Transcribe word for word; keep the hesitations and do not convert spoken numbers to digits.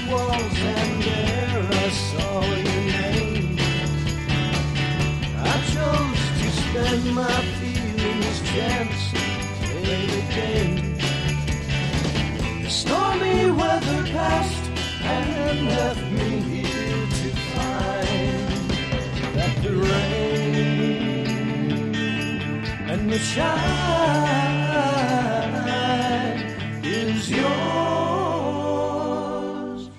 walls and there I saw your name. I chose to spend my feelings chance in the game. The stormy weather passed and left me here to find that the rain and the shine